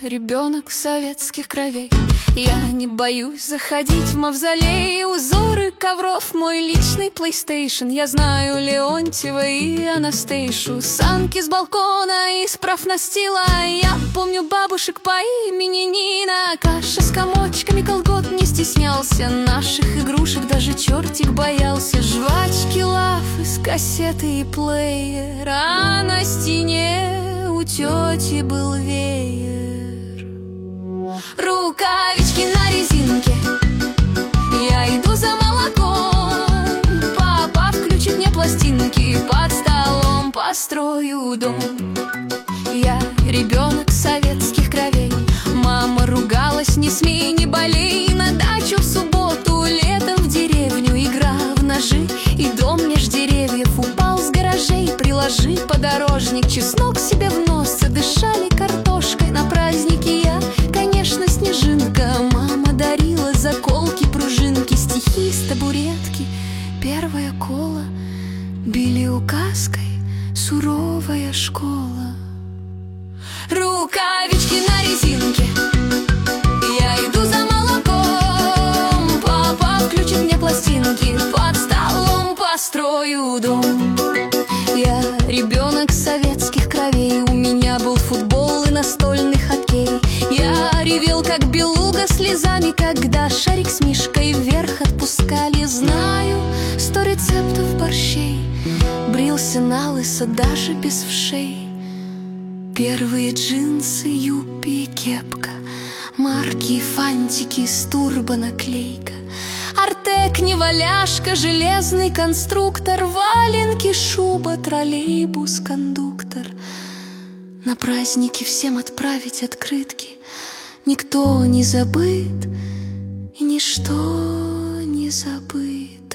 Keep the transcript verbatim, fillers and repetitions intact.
ребенок советских кровей. Я не боюсь заходить в мавзолей. Узоры ковров — мой личный PlayStation. Я знаю Леонтьева и Анастейшу, санки с балкона из профнастила. Я помню бабушек по имени Нина. Каша с комочками колгот не стеснялся. Наших игрушек даже чертик боялся. Жвачки, лав из кассеты и плеер, а на стене у тети был веер. Рукавички на резинке, я иду за молоком. Папа включит мне пластинки, под столом построю дом. Я ребенок советских кровей. Мама ругалась: не смей, не болей. На дачу в субботу, летом в деревню, игра в ножи, и дом меж деревьев упал с гаражей. Приложи подорожник, чеснок себе в нос, задышали картошкой на празднике. Я, конечно, снежинка, мама дарила заколки, пружинки, стихи с табуретки, первая кола, били указкой суровая школа. Рукавички на резинке, я иду за молоком. Папа включит мне пластинки, под столом построю дом. Я ребенок советских кровей. У меня был футбол и настольный хоккей. Я ревел, как белуга, слезами, когда шарик с мишкой вверх отпускали. Знаю сто рецептов борщей, брился налысо даже без вшей. Первые джинсы, юппи и кепка, марки и фантики с турбонаклейка. Артек, неваляшка, железный конструктор, валенки, шуба, троллейбус, кондуктор. На праздники всем отправить открытки. Никто не забыт и ничто не забыт.